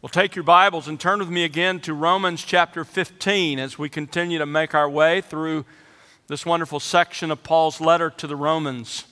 Well, take your Bibles and turn with me again to Romans chapter 15 as we continue to make our way through this wonderful section of Paul's letter to the Romans.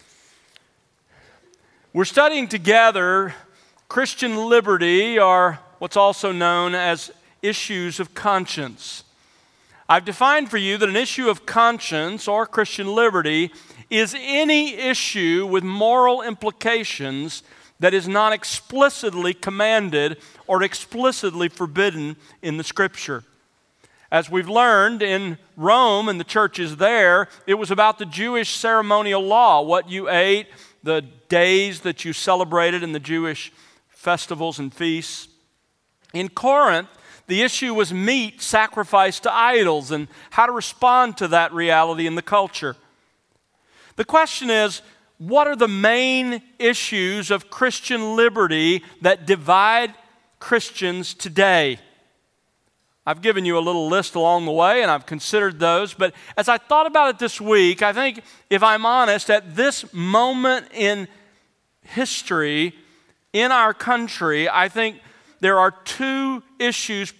We're studying together Christian liberty, or what's also known as issues of conscience. I've defined for you that an issue of conscience or Christian liberty is any issue with moral implications that is not explicitly commanded or explicitly forbidden in the Scripture. As we've learned in Rome and the churches there, it was about the Jewish ceremonial law, what you ate, the days that you celebrated in the Jewish festivals and feasts. In Corinth, the issue was meat sacrificed to idols and how to respond to that reality in the culture. The question is, what are the main issues of Christian liberty that divide Christians today? I've given you a little list along the way, and I've considered those, but as I thought about it this week, I think, if I'm honest, at this moment in history, in our country, I think there are two issues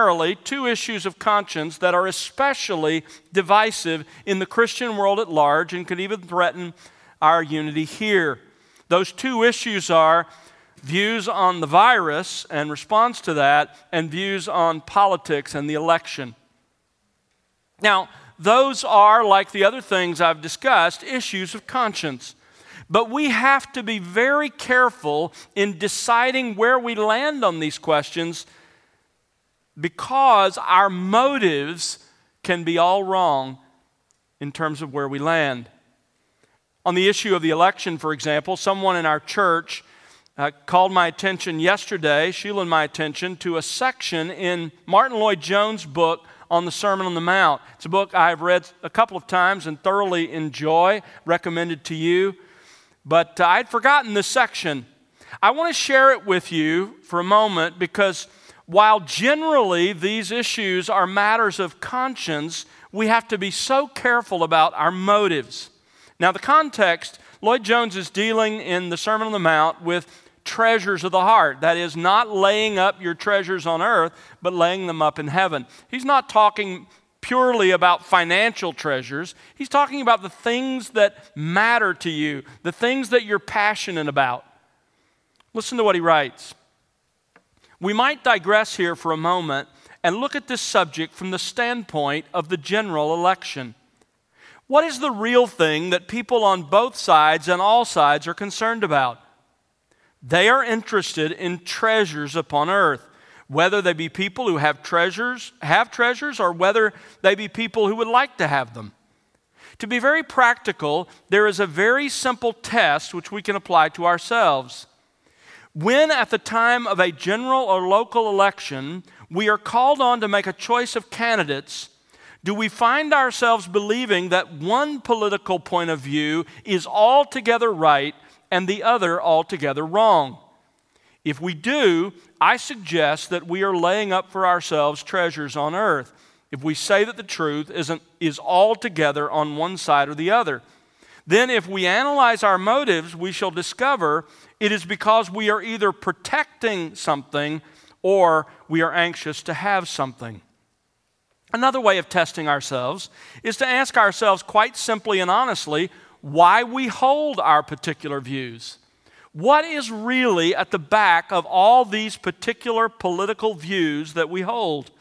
of conscience that are especially divisive in the Christian world at large and could even threaten our unity here. Those two issues are views on the virus and response to that, and views on politics and the election. Now, those are, like the other things I've discussed, issues of conscience. But we have to be very careful in deciding where we land on these questions, because our motives can be all wrong in terms of where we land. On the issue of the election, for example, someone in our church called my attention yesterday, Sheila and my attention, to a section in Martin Lloyd-Jones' book on the Sermon on the Mount. It's a book I've read a couple of times and thoroughly enjoy, recommended to you. But I'd forgotten this section. I want to share it with you for a moment, because while generally these issues are matters of conscience, we have to be so careful about our motives. Now, the context, Lloyd-Jones is dealing in the Sermon on the Mount with treasures of the heart. That is, not laying up your treasures on earth, but laying them up in heaven. He's not talking purely about financial treasures. He's talking about the things that matter to you, the things that you're passionate about. Listen to what he writes. We might digress here for a moment and look at this subject from the standpoint of the general election. What is the real thing that people on both sides and all sides are concerned about? They are interested in treasures upon earth, whether they be people who have treasures, or whether they be people who would like to have them. To be very practical, there is a very simple test which we can apply to ourselves. When at the time of a general or local election, we are called on to make a choice of candidates, do we find ourselves believing that one political point of view is altogether right and the other altogether wrong? If we do, I suggest that we are laying up for ourselves treasures on earth, if we say that the truth is altogether on one side or the other. Then if we analyze our motives, we shall discover it is because we are either protecting something or we are anxious to have something. Another way of testing ourselves is to ask ourselves quite simply and honestly why we hold our particular views. What is really at the back of all these particular political views that we hold?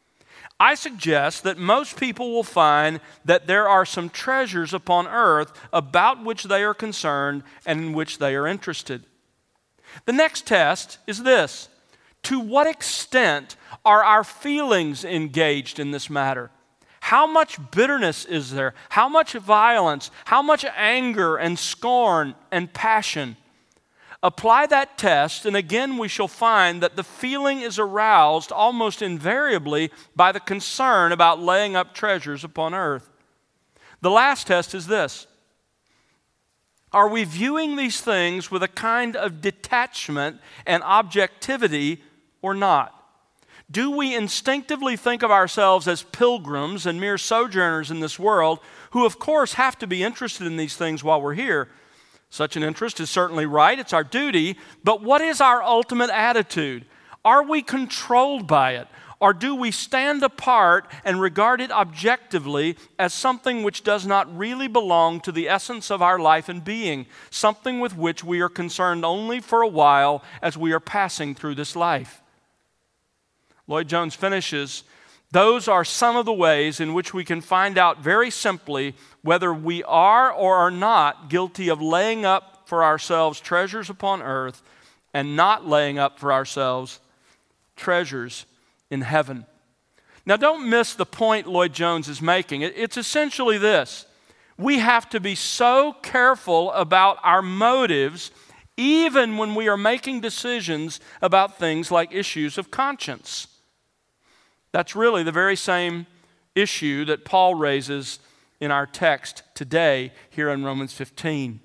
I suggest that most people will find that there are some treasures upon earth about which they are concerned and in which they are interested. The next test is this: to what extent are our feelings engaged in this matter? How much bitterness is there? How much violence? How much anger and scorn and passion? Apply that test, and again we shall find that the feeling is aroused almost invariably by the concern about laying up treasures upon earth. The last test is this: are we viewing these things with a kind of detachment and objectivity or not? Do we instinctively think of ourselves as pilgrims and mere sojourners in this world who, of course, have to be interested in these things while we're here? Such an interest is certainly right. It's our duty. But what is our ultimate attitude? Are we controlled by it? Or do we stand apart and regard it objectively as something which does not really belong to the essence of our life and being, something with which we are concerned only for a while as we are passing through this life? Lloyd Jones finishes, those are some of the ways in which we can find out very simply whether we are or are not guilty of laying up for ourselves treasures upon earth and not laying up for ourselves treasures in heaven. Now, don't miss the point Lloyd Jones is making. It's essentially this. We have to be so careful about our motives even when we are making decisions about things like issues of conscience. That's really the very same issue that Paul raises in our text today here in Romans 15.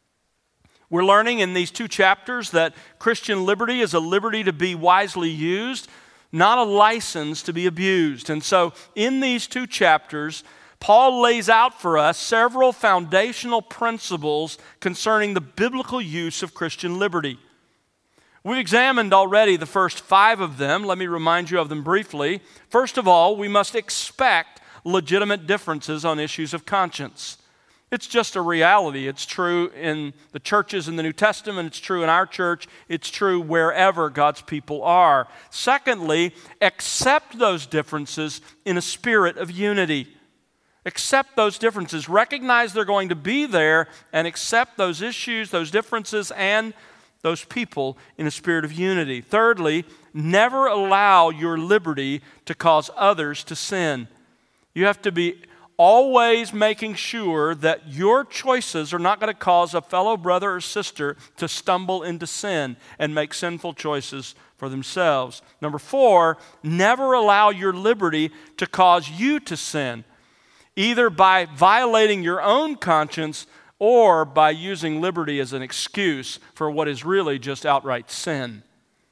We're learning in these 2 chapters that Christian liberty is a liberty to be wisely used, not a license to be abused. And so in these 2 chapters, Paul lays out for us several foundational principles concerning the biblical use of Christian liberty. We've examined already the first 5 of them. Let me remind you of them briefly. First of all, we must expect legitimate differences on issues of conscience. It's just a reality. It's true in the churches in the New Testament. It's true in our church. It's true wherever God's people are. Secondly, accept those differences in a spirit of unity. Accept those differences. Recognize they're going to be there and accept those issues, those differences, and those people in a spirit of unity. Thirdly, never allow your liberty to cause others to sin. You have to be always making sure that your choices are not going to cause a fellow brother or sister to stumble into sin and make sinful choices for themselves. Number 4, never allow your liberty to cause you to sin, either by violating your own conscience or by using liberty as an excuse for what is really just outright sin.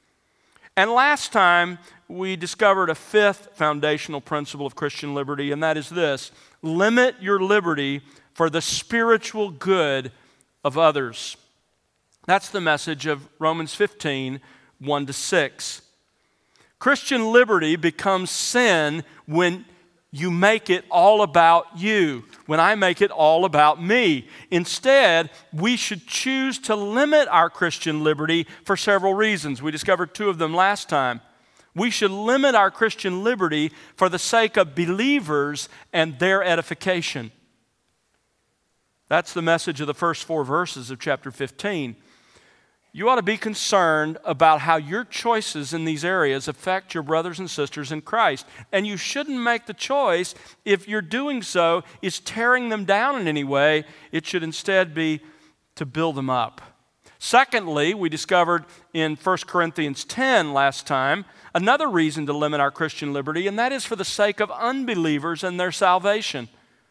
And last time, we discovered a 5th foundational principle of Christian liberty, and that is this: limit your liberty for the spiritual good of others. That's the message of Romans 15, 1-6. Christian liberty becomes sin when you make it all about you, when I make it all about me. Instead, we should choose to limit our Christian liberty for several reasons. We discovered 2 of them last time. We should limit our Christian liberty for the sake of believers and their edification. That's the message of the first 4 verses of chapter 15. You ought to be concerned about how your choices in these areas affect your brothers and sisters in Christ. And you shouldn't make the choice if you're doing so is tearing them down in any way. It should instead be to build them up. Secondly, we discovered in 1 Corinthians 10 last time another reason to limit our Christian liberty, and that is for the sake of unbelievers and their salvation.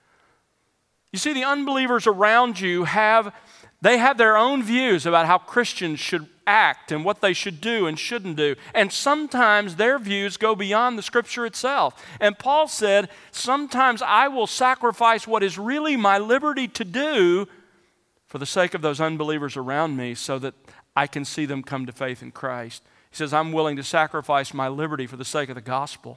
You see, the unbelievers around you have their own views about how Christians should act and what they should do and shouldn't do. And sometimes their views go beyond the Scripture itself. And Paul said, sometimes I will sacrifice what is really my liberty to do for the sake of those unbelievers around me so that I can see them come to faith in Christ. He says, I'm willing to sacrifice my liberty for the sake of the gospel.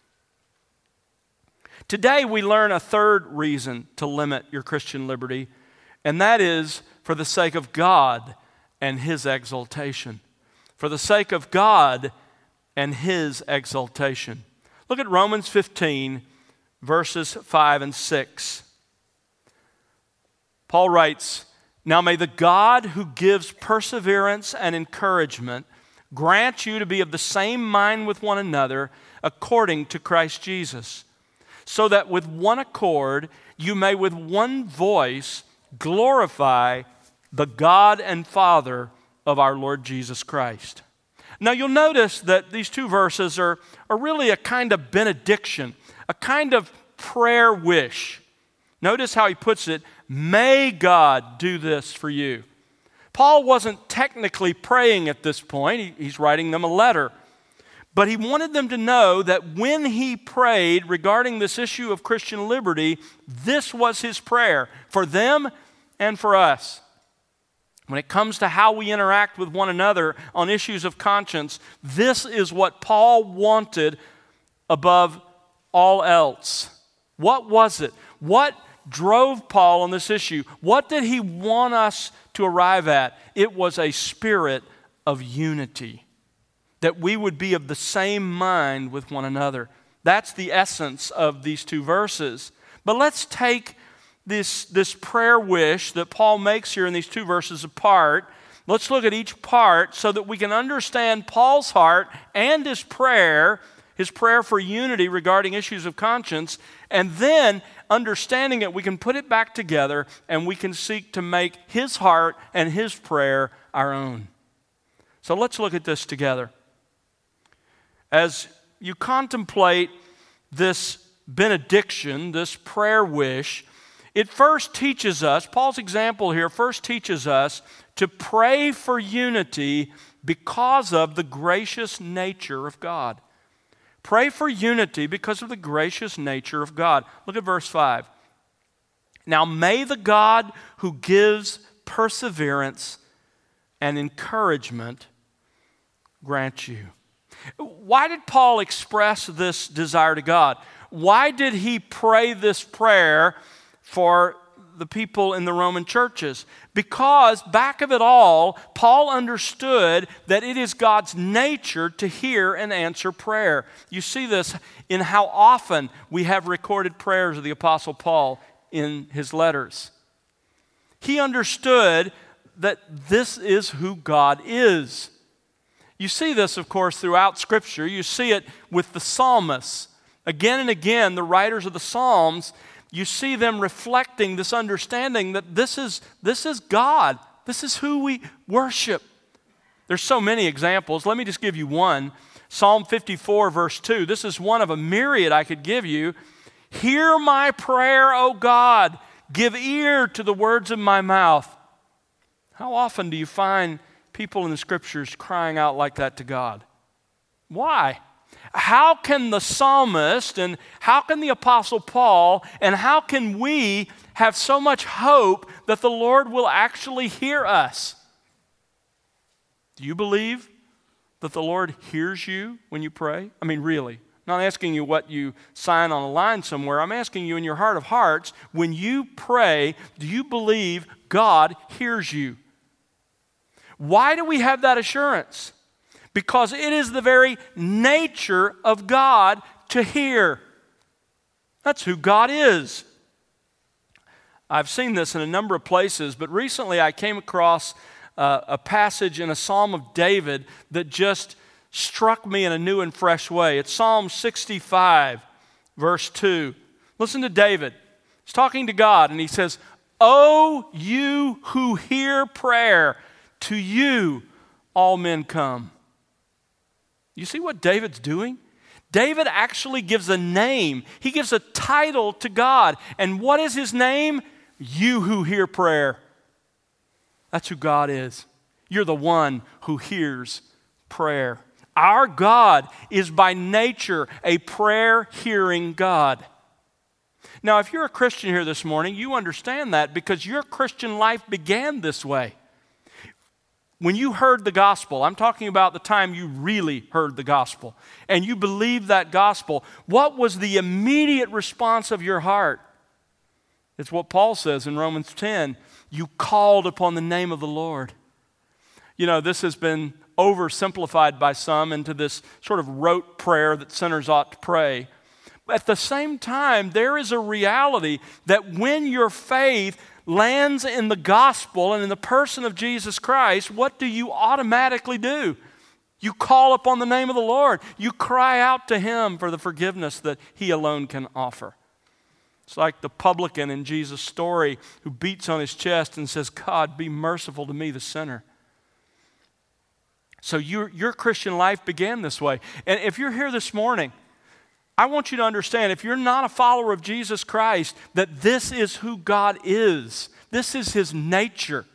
Today we learn a 3rd reason to limit your Christian liberty, and that is for the sake of God and His exaltation. For the sake of God and His exaltation. Look at Romans 15, verses 5 and 6. Paul writes, now may the God who gives perseverance and encouragement grant you to be of the same mind with one another according to Christ Jesus, so that with one accord you may with one voice glorify the God and Father of our Lord Jesus Christ. Now you'll notice that these 2 verses are really a kind of benediction, a kind of prayer wish. Notice how he puts it, may God do this for you. Paul wasn't technically praying at this point. He's writing them a letter. But he wanted them to know that when he prayed regarding this issue of Christian liberty, this was his prayer for them and for us. When it comes to how we interact with one another on issues of conscience, this is what Paul wanted above all else. What was it? What drove Paul on this issue? What did he want us to arrive at? It was a spirit of unity, that we would be of the same mind with one another. That's the essence of these two verses. But let's take this prayer wish that Paul makes here in these two verses apart. Let's look at each part so that we can understand Paul's heart and his prayer for unity regarding issues of conscience, and then understanding it, we can put it back together and we can seek to make his heart and his prayer our own. So let's look at this together. As you contemplate this benediction, this prayer wish, it first teaches us, Paul's example here first teaches us to pray for unity because of the gracious nature of God. Pray for unity because of the gracious nature of God. Look at verse 5. Now may the God who gives perseverance and encouragement grant you. Why did Paul express this desire to God? Why did he pray this prayer for the people in the Roman churches? Because back of it all, Paul understood that it is God's nature to hear and answer prayer. You see this in how often we have recorded prayers of the Apostle Paul in his letters. He understood that this is who God is. You see this, of course, throughout Scripture. You see it with the psalmists. Again and again, the writers of the Psalms, you see them reflecting this understanding that this is God. This is who we worship. There's so many examples. Let me just give you one. Psalm 54, verse 2. This is one of a myriad I could give you. Hear my prayer, O God. Give ear to the words of my mouth. How often do you find people in the Scriptures crying out like that to God? Why? How can the psalmist and how can the Apostle Paul and how can we have so much hope that the Lord will actually hear us? Do you believe that the Lord hears you when you pray? I mean, really. I'm not asking you what you sign on a line somewhere. I'm asking you in your heart of hearts, when you pray, do you believe God hears you? Why do we have that assurance? Because it is the very nature of God to hear. That's who God is. I've seen this in a number of places, but recently I came across a passage in a Psalm of David that just struck me in a new and fresh way. It's Psalm 65, verse 2. Listen to David. He's talking to God, and he says, "O you who hear prayer, to you all men come." You see what David's doing? David actually gives a name. He gives a title to God. And what is his name? You who hear prayer. That's who God is. You're the one who hears prayer. Our God is by nature a prayer-hearing God. Now, if you're a Christian here this morning, you understand that because your Christian life began this way. When you heard the gospel, I'm talking about the time you really heard the gospel, and you believed that gospel, what was the immediate response of your heart? It's what Paul says in Romans 10. You called upon the name of the Lord. You know, this has been oversimplified by some into this sort of rote prayer that sinners ought to pray. At the same time, there is a reality that when your faith lands in the gospel and in the person of Jesus Christ, what do you automatically do? You call upon the name of the Lord. You cry out to Him for the forgiveness that He alone can offer. It's like the publican in Jesus' story who beats on his chest and says, "God, be merciful to me, the sinner." So your Christian life began this way. And if you're here this morning, I want you to understand, if you're not a follower of Jesus Christ, that this is who God is. This is His nature.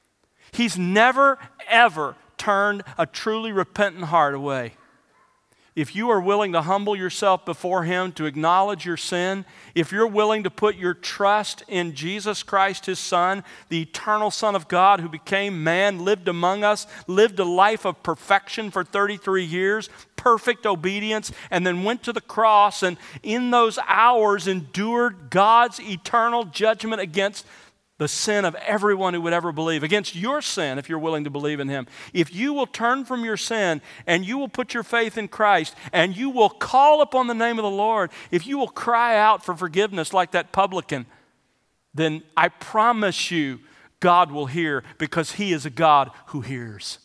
He's never, ever turned a truly repentant heart away. if you are willing to humble yourself before Him, to acknowledge your sin, if you're willing to put your trust in Jesus Christ, His Son, the eternal Son of God who became man, lived among us, lived a life of perfection for 33 years, perfect obedience, and then went to the cross and in those hours endured God's eternal judgment against the sin of everyone who would ever believe, against your sin if you're willing to believe in Him. If you will turn from your sin and you will put your faith in Christ and you will call upon the name of the Lord, if you will cry out for forgiveness like that publican, then I promise you God will hear, because He is a God who hears.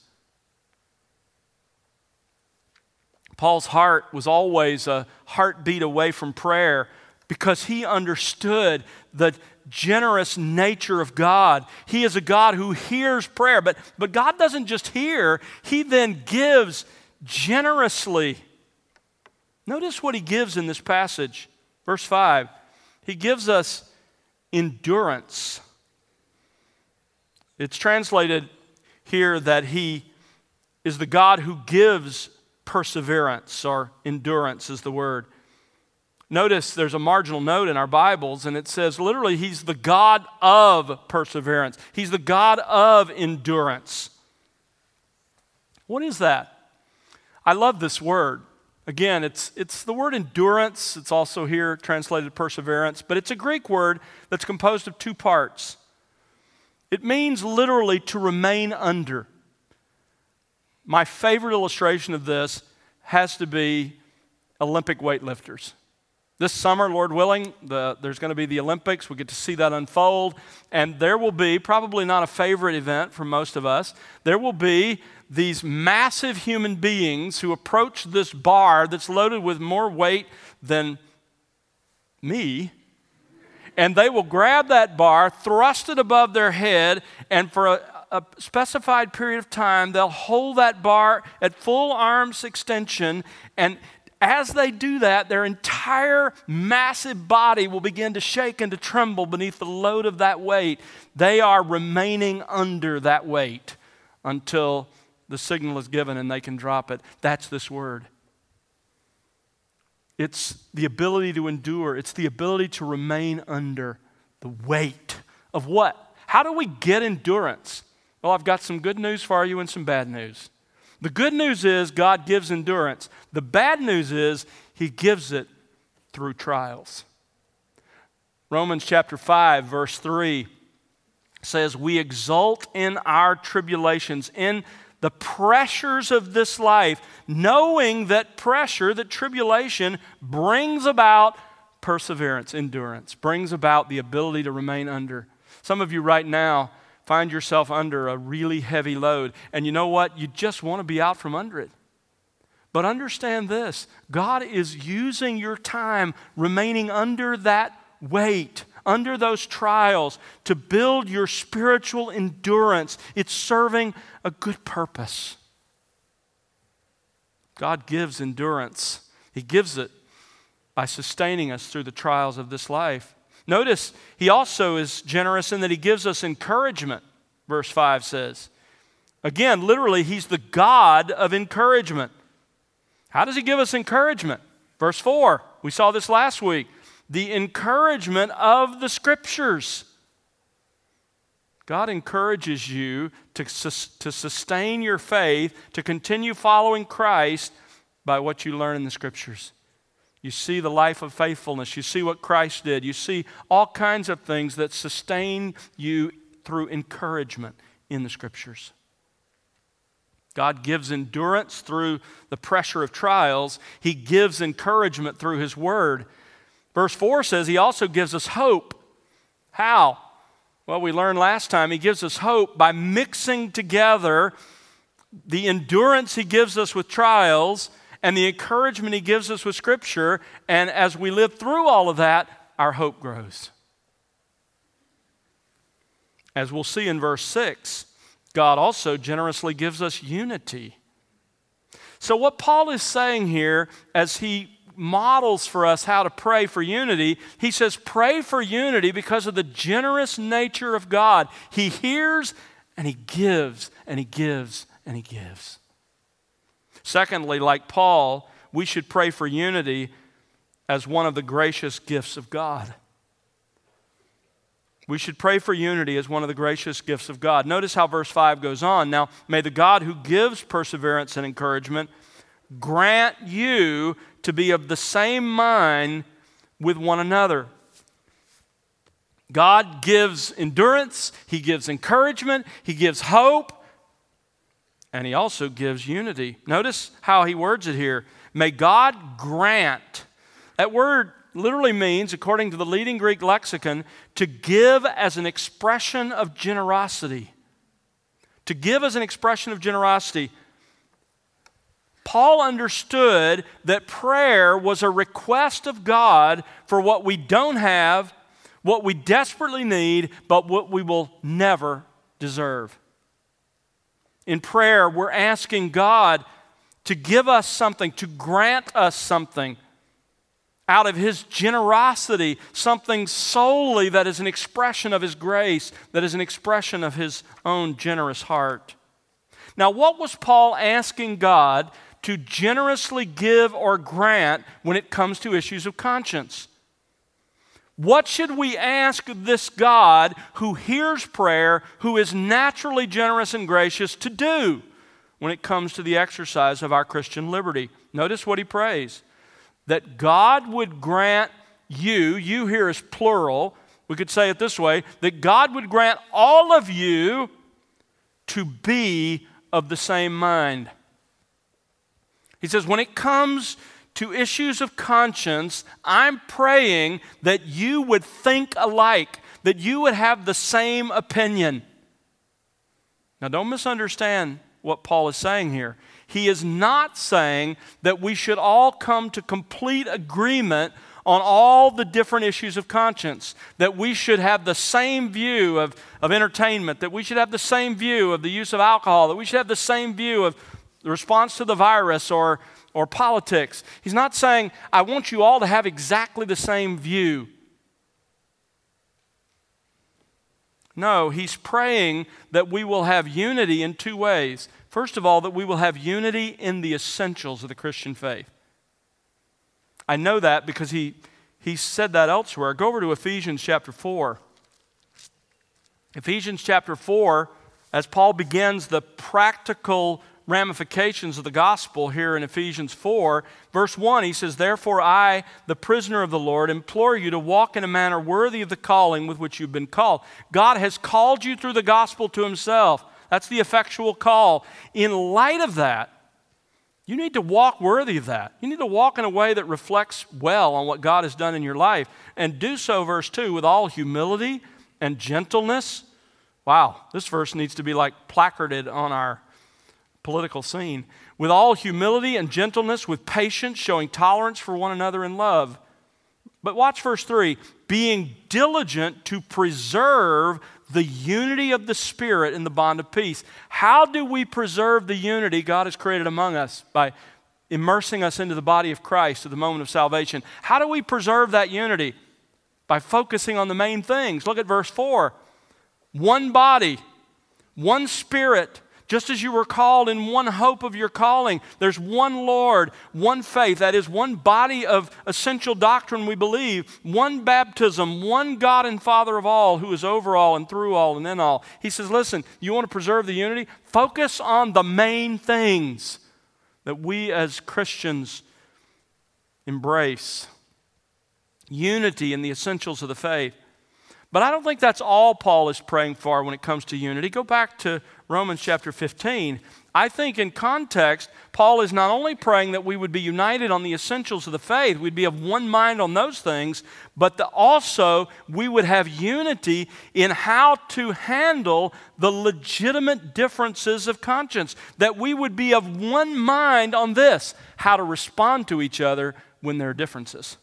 Paul's heart was always a heartbeat away from prayer because he understood the generous nature of God. He is a God who hears prayer, but God doesn't just hear, He then gives generously. Notice what He gives in this passage. Verse 5, He gives us endurance. It's translated here that He is the God who gives perseverance, or endurance is the word. Notice there's a marginal note in our Bibles, and it says literally He's the God of perseverance. He's the God of endurance. What is that? I love this word. Again, it's the word endurance. It's also here translated perseverance, but it's a Greek word that's composed of two parts. It means literally to remain under. My favorite illustration of this has to be Olympic weightlifters. This summer, Lord willing, there's going to be the Olympics. We get to see that unfold. And there will be, probably not a favorite event for most of us, there will be these massive human beings who approach this bar that's loaded with more weight than me. And they will grab that bar, thrust it above their head, and for a specified period of time, they'll hold that bar at full arm's extension, and as they do that, their entire massive body will begin to shake and to tremble beneath the load of that weight. They are remaining under that weight until the signal is given and they can drop it. That's this word. It's the ability to endure. It's the ability to remain under the weight of what? How do we get endurance? Well, I've got some good news for you and some bad news. The good news is God gives endurance. The bad news is He gives it through trials. Romans chapter 5, verse 3 says, "We exult in our tribulations, in the pressures of this life, knowing that pressure, that tribulation, brings about perseverance, endurance, brings about the ability to remain under." Some of you right now find yourself under a really heavy load, and you know what? You just want to be out from under it. But understand this, God is using your time remaining under that weight, under those trials, to build your spiritual endurance. It's serving a good purpose. God gives endurance. He gives it by sustaining us through the trials of this life. Notice, He also is generous in that He gives us encouragement, verse 5 says. Again, literally, He's the God of encouragement. How does He give us encouragement? Verse 4, we saw this last week. The encouragement of the Scriptures. God encourages you to sustain your faith, to continue following Christ by what you learn in the Scriptures. You see the life of faithfulness. You see what Christ did. You see all kinds of things that sustain you through encouragement in the Scriptures. God gives endurance through the pressure of trials. He gives encouragement through His Word. Verse 4 says He also gives us hope. How? Well, we learned last time He gives us hope by mixing together the endurance He gives us with trials and the encouragement He gives us with Scripture, and as we live through all of that, our hope grows. As we'll see in verse 6, God also generously gives us unity. So what Paul is saying here, as he models for us how to pray for unity, he says, pray for unity because of the generous nature of God. He hears and He gives and He gives and He gives. Secondly, like Paul, we should pray for unity as one of the gracious gifts of God. We should pray for unity as one of the gracious gifts of God. Notice how verse 5 goes on. Now, may the God who gives perseverance and encouragement grant you to be of the same mind with one another. God gives endurance, He gives encouragement, He gives hope, and He also gives unity. Notice how He words it here. May God grant. That word literally means, according to the leading Greek lexicon, to give as an expression of generosity. To give as an expression of generosity. Paul understood that prayer was a request of God for what we don't have, what we desperately need, but what we will never deserve. In prayer, we're asking God to give us something, to grant us something out of His generosity, something solely that is an expression of His grace, that is an expression of His own generous heart. Now, what was Paul asking God to generously give or grant when it comes to issues of conscience? What should we ask this God who hears prayer, who is naturally generous and gracious, to do when it comes to the exercise of our Christian liberty? Notice what he prays. That God would grant you here is plural, we could say it this way, that God would grant all of you to be of the same mind. He says, when it comes to issues of conscience, I'm praying that you would think alike, that you would have the same opinion. Now, don't misunderstand what Paul is saying here. He is not saying that we should all come to complete agreement on all the different issues of conscience, that we should have the same view of entertainment, that we should have the same view of the use of alcohol, that we should have the same view of the response to the virus or politics. He's not saying, I want you all to have exactly the same view. No, he's praying that we will have unity in two ways. First of all, that we will have unity in the essentials of the Christian faith. I know that because he said that elsewhere. Go over to Ephesians chapter 4. Ephesians chapter 4, as Paul begins the practical ramifications of the gospel here in Ephesians 4, verse 1, he says, therefore I, the prisoner of the Lord, implore you to walk in a manner worthy of the calling with which you've been called. God has called you through the gospel to Himself. That's the effectual call. In light of that, you need to walk worthy of that. You need to walk in a way that reflects well on what God has done in your life. And do so, verse 2, with all humility and gentleness. Wow, this verse needs to be like placarded on our political scene. With all humility and gentleness, with patience, showing tolerance for one another in love. But watch verse 3. Being diligent to preserve the unity of the Spirit in the bond of peace. How do we preserve the unity God has created among us? By immersing us into the body of Christ at the moment of salvation. How do we preserve that unity? By focusing on the main things. Look at verse 4. One body, one Spirit, just as you were called in one hope of your calling. There's one Lord, one faith, that is one body of essential doctrine we believe, one baptism, one God and Father of all, who is over all and through all and in all. He says, listen, you want to preserve the unity? Focus on the main things that we as Christians embrace. Unity in the essentials of the faith. But I don't think that's all Paul is praying for when it comes to unity. Go back to Romans chapter 15. I think in context, Paul is not only praying that we would be united on the essentials of the faith, we'd be of one mind on those things, but that also we would have unity in how to handle the legitimate differences of conscience. That we would be of one mind on this, how to respond to each other when there are differences.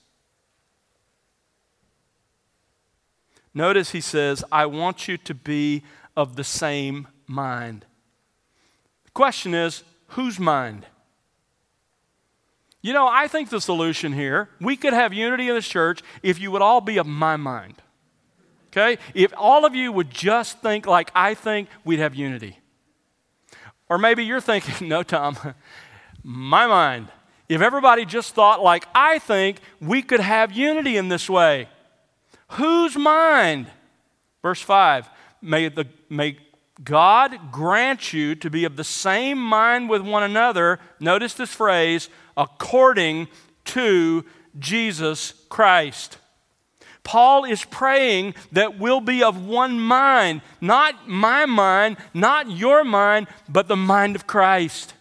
Notice he says, I want you to be of the same mind. The question is, whose mind? You know, I think the solution here, we could have unity in this church if you would all be of my mind. Okay? If all of you would just think like I think, we'd have unity. Or maybe you're thinking, no, Tom, my mind. if everybody just thought like I think, we could have unity in this way. Whose mind? Verse 5, may God grant you to be of the same mind with one another, notice this phrase, according to Jesus Christ. Paul is praying that we'll be of one mind, not my mind, not your mind, but the mind of Christ.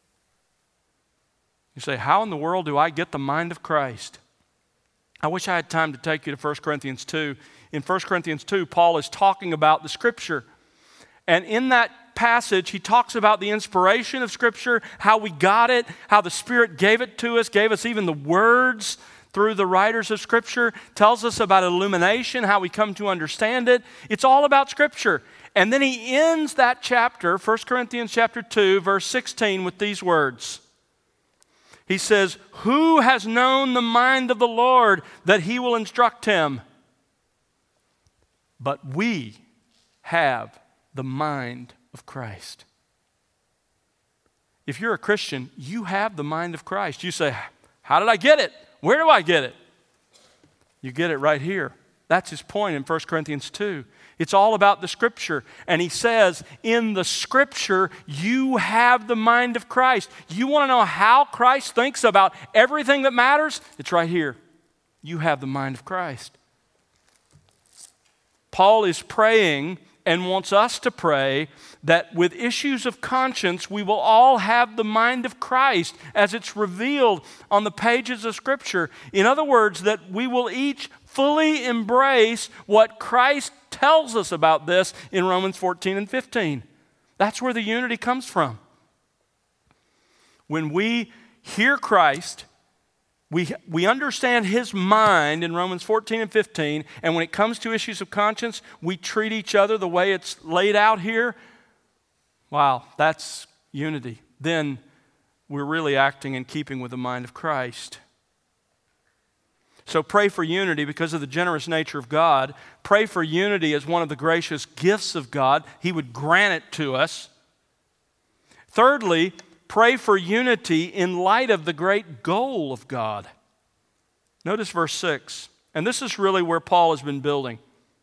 You say, how in the world do I get the mind of Christ? I wish I had time to take you to 1 Corinthians 2. In 1 Corinthians 2, Paul is talking about the Scripture. And in that passage, he talks about the inspiration of Scripture, how we got it, how the Spirit gave it to us, gave us even the words through the writers of Scripture, tells us about illumination, how we come to understand it. It's all about Scripture. And then he ends that chapter, 1 Corinthians chapter 2, verse 16, with these words. He says, who has known the mind of the Lord that he will instruct him? But we have the mind of Christ. If you're a Christian, you have the mind of Christ. You say, how did I get it? Where do I get it? You get it right here. That's his point in 1 Corinthians 2. It's all about the Scripture. And he says, in the Scripture, you have the mind of Christ. You want to know how Christ thinks about everything that matters? It's right here. You have the mind of Christ. Paul is praying and wants us to pray that with issues of conscience, we will all have the mind of Christ as it's revealed on the pages of Scripture. In other words, that we will each fully embrace what Christ tells us about this in Romans 14 and 15. That's where the unity comes from. When we hear Christ, we understand his mind in Romans 14 and 15, and when it comes to issues of conscience, we treat each other the way it's laid out here. Wow, that's unity. Then we're really acting in keeping with the mind of Christ. So pray for unity because of the generous nature of God. Pray for unity as one of the gracious gifts of God. He would grant it to us. Thirdly, pray for unity in light of the great goal of God. Notice verse 6. And this is really where Paul has been building.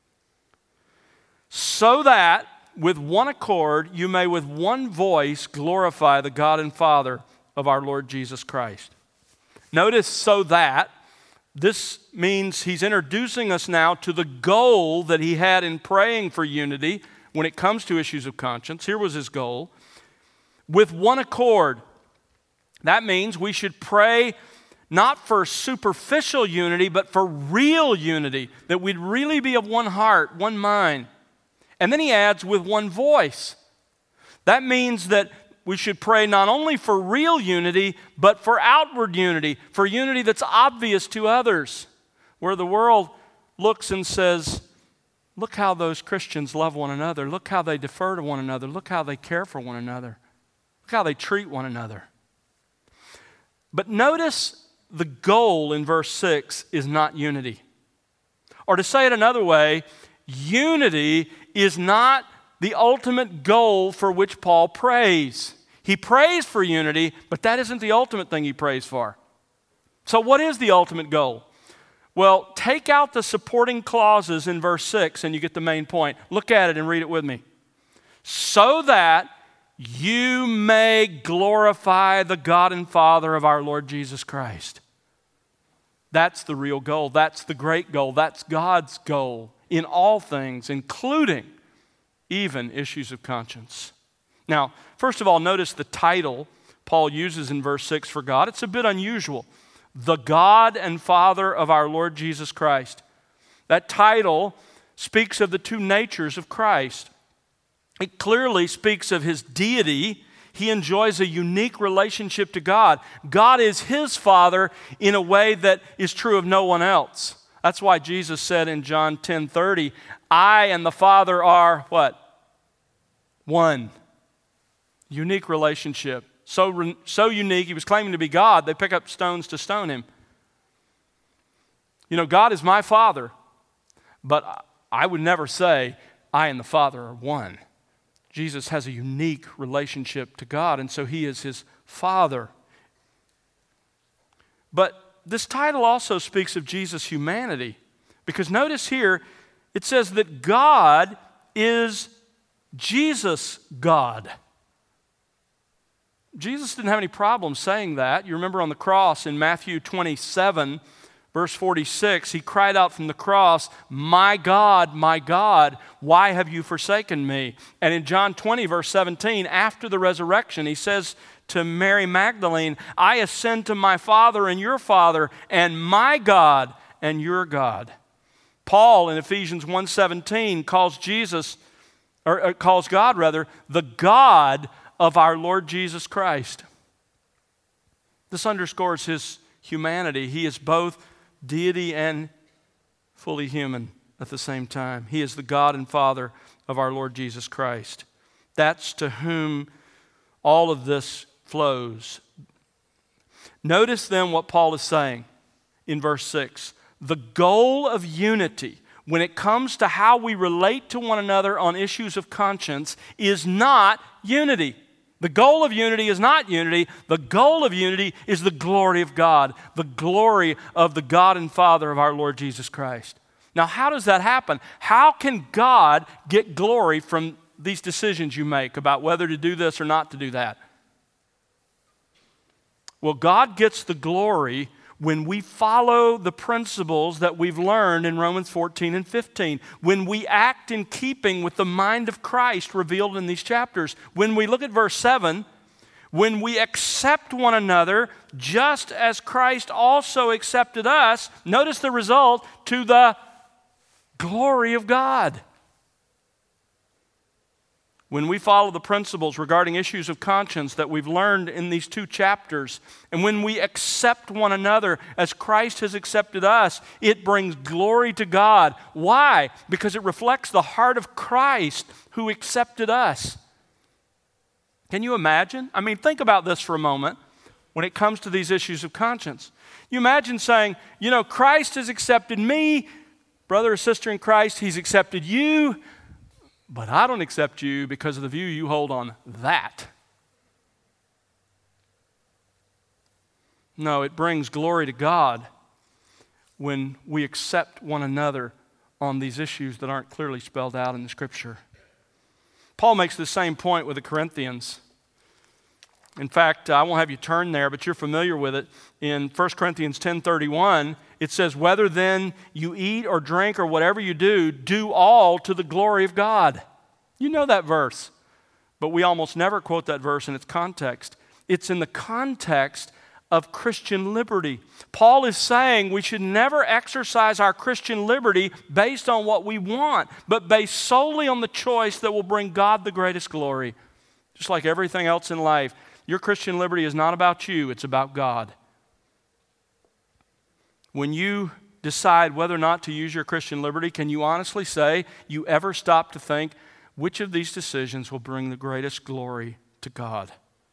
So that with one accord you may with one voice glorify the God and Father of our Lord Jesus Christ. Notice so that. This means he's introducing us now to the goal that he had in praying for unity when it comes to issues of conscience. Here was his goal. With one accord. That means we should pray not for superficial unity, but for real unity, that we'd really be of one heart, one mind. And then he adds, with one voice. That means that we should pray not only for real unity, but for outward unity, for unity that's obvious to others, where the world looks and says, look how those Christians love one another. Look how they defer to one another. Look how they care for one another. Look how they treat one another. But notice the goal in verse 6 is not unity. Or to say it another way, unity is not the ultimate goal for which Paul prays. He prays for unity, but that isn't the ultimate thing he prays for. So what is the ultimate goal? Well, take out the supporting clauses in verse 6 and you get the main point. Look at it and read it with me. So that you may glorify the God and Father of our Lord Jesus Christ. That's the real goal. That's the great goal. That's God's goal in all things, including even issues of conscience. Now, first of all, notice the title Paul uses in verse 6 for God. It's a bit unusual. The God and Father of our Lord Jesus Christ. That title speaks of the two natures of Christ. It clearly speaks of his deity. He enjoys a unique relationship to God. God is his Father in a way that is true of no one else. That's why Jesus said in John 10:30, I and the Father are what? One. Unique relationship. So unique, he was claiming to be God, they pick up stones to stone him. You know, God is my Father, but I would never say I and the Father are one. Jesus has a unique relationship to God, and so he is his Father. But this title also speaks of Jesus' humanity. Because notice here, it says that God is Jesus' God. Jesus didn't have any problem saying that. You remember on the cross in Matthew 27, verse 46, he cried out from the cross, my God, why have you forsaken me?" And in John 20, verse 17, after the resurrection, he says to Mary Magdalene, "I ascend to my Father and your Father, and my God and your God." Paul in Ephesians 1:17 calls God the God of our Lord Jesus Christ. This underscores his humanity. He is both deity and fully human at the same time. He is the God and Father of our Lord Jesus Christ. That's to whom all of this flows. Notice then what Paul is saying in verse 6. The goal of unity, when it comes to how we relate to one another on issues of conscience, is not unity. The goal of unity is not unity. The goal of unity is the glory of God, the glory of the God and Father of our Lord Jesus Christ. Now, how does that happen? How can God get glory from these decisions you make about whether to do this or not to do that? Well, God gets the glory when we follow the principles that we've learned in Romans 14 and 15, when we act in keeping with the mind of Christ revealed in these chapters. When we look at verse 7, when we accept one another just as Christ also accepted us, notice the result, to the glory of God. When we follow the principles regarding issues of conscience that we've learned in these 2 chapters, and when we accept one another as Christ has accepted us, it brings glory to God. Why? Because it reflects the heart of Christ who accepted us. Can you imagine? I mean, think about this for a moment when it comes to these issues of conscience. You imagine saying, Christ has accepted me, brother or sister in Christ, He's accepted you, but I don't accept you because of the view you hold on that. No, it brings glory to God when we accept one another on these issues that aren't clearly spelled out in the Scripture. Paul makes the same point with the Corinthians. In fact, I won't have you turn there, but you're familiar with it. In 1 Corinthians 10:31, it says, "Whether then you eat or drink or whatever you do, do all to the glory of God." You know that verse, but we almost never quote that verse in its context. It's in the context of Christian liberty. Paul is saying we should never exercise our Christian liberty based on what we want, but based solely on the choice that will bring God the greatest glory. Just like everything else in life, your Christian liberty is not about you, it's about God. When you decide whether or not to use your Christian liberty, can you honestly say you ever stop to think which of these decisions will bring the greatest glory to God?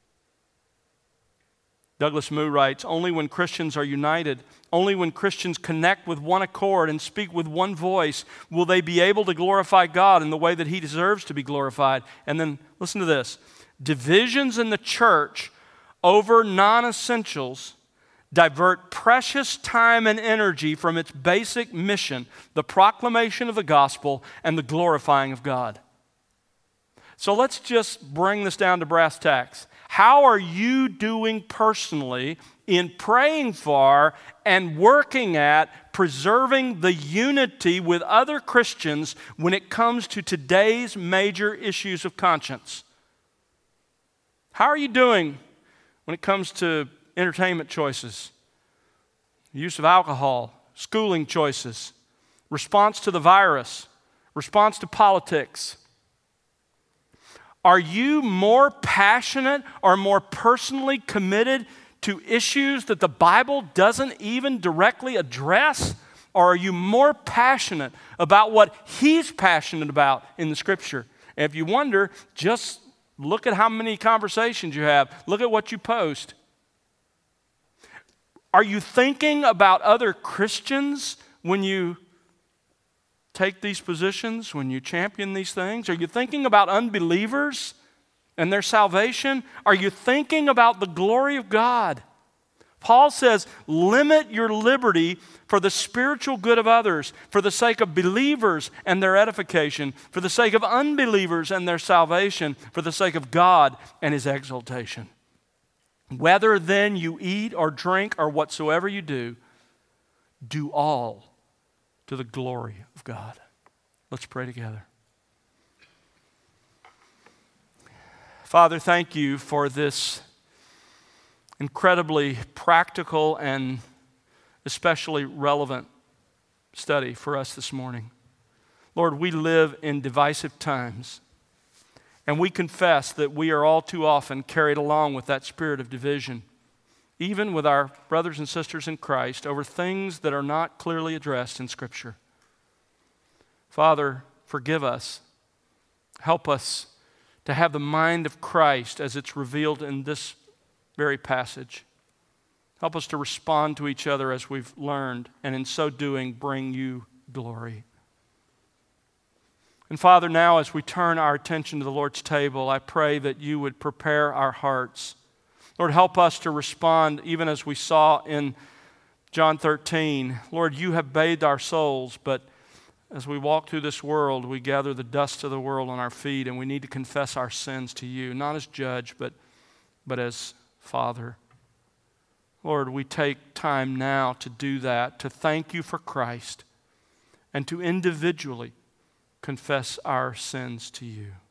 Douglas Moo writes, "Only when Christians are united, only when Christians connect with one accord and speak with one voice, will they be able to glorify God in the way that He deserves to be glorified." And then listen to this. Divisions in the church over non-essentials divert precious time and energy from its basic mission, the proclamation of the gospel and the glorifying of God. So let's just bring this down to brass tacks. How are you doing personally in praying for and working at preserving the unity with other Christians when it comes to today's major issues of conscience? How are you doing when it comes to entertainment choices, use of alcohol, schooling choices, response to the virus, response to politics? Are you more passionate or more personally committed to issues that the Bible doesn't even directly address? Or are you more passionate about what He's passionate about in the Scripture? And if you wonder, just look at how many conversations you have. Look at what you post. Are you thinking about other Christians when you take these positions, when you champion these things? Are you thinking about unbelievers and their salvation? Are you thinking about the glory of God? Paul says, limit your liberty for the spiritual good of others, for the sake of believers and their edification, for the sake of unbelievers and their salvation, for the sake of God and His exaltation. Whether then you eat or drink or whatsoever you do, do all to the glory of God. Let's pray together. Father, thank you for this incredibly practical and especially relevant study for us this morning. Lord, we live in divisive times, and we confess that we are all too often carried along with that spirit of division, even with our brothers and sisters in Christ, over things that are not clearly addressed in Scripture. Father, forgive us. Help us to have the mind of Christ as it's revealed in this very passage. Help us to respond to each other as we've learned, and in so doing, bring you glory. And Father, now as we turn our attention to the Lord's table, I pray that you would prepare our hearts. Lord, help us to respond even as we saw in John 13. Lord, you have bathed our souls, but as we walk through this world, we gather the dust of the world on our feet, and we need to confess our sins to you, not as judge, but as Father. Lord, we take time now to do that, to thank you for Christ, and to individually confess our sins to you.